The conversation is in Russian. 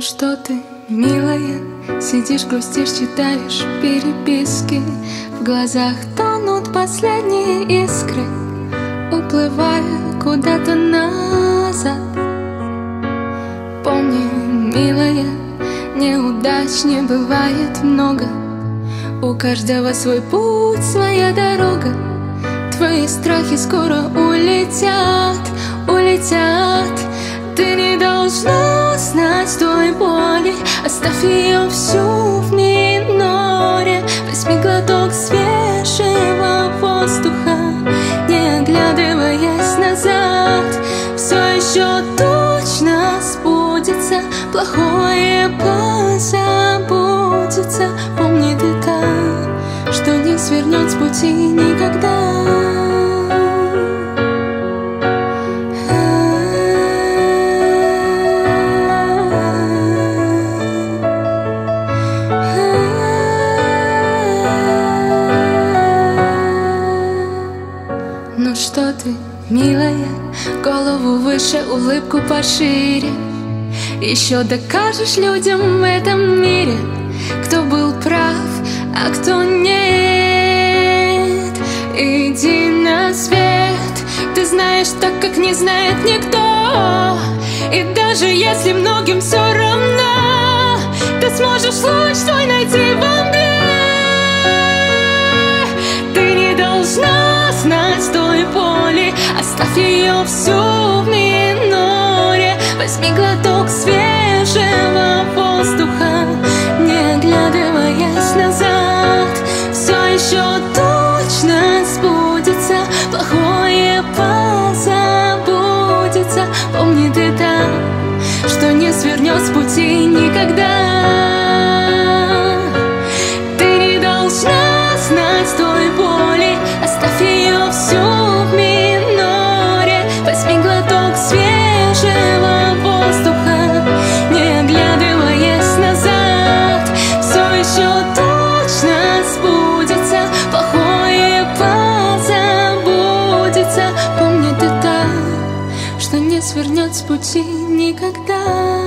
что ты, милая, сидишь, грустишь, читаешь переписки. В глазах тонут последние искры, уплывая куда-то назад. Помни, милая, неудач не бывает много. У каждого свой путь, своя дорога. Твои страхи скоро улетят, улетят. Ты не должна знать той боли, оставь ее всю в миноре. Возьми глоток свежего воздуха, не оглядываясь назад. Все еще точно сбудется, плохое позабудется. Помни ты так, что не свернет с пути никогда. Ну что ты, милая, голову выше, улыбку пошире. Еще докажешь людям в этом мире, кто был прав, а кто нет. Иди на свет, ты знаешь так, как не знает никто. И даже если многим все равно, ты сможешь луч твой найти во мгле. Ты не должна знать той боли, оставь ее всю в миноре. Возьми глоток свежего воздуха, не оглядываясь назад. Все еще точно сбудется, плохое позабудется. Помни ты так, что не свернет с пути никогда. Ты не должна знать той боли, оставь ее всю в миноре. Возьми глоток свежего воздуха, не оглядываясь назад. Все еще точно сбудется, плохое позабудется. Помни ты так, что не свернет с пути никогда.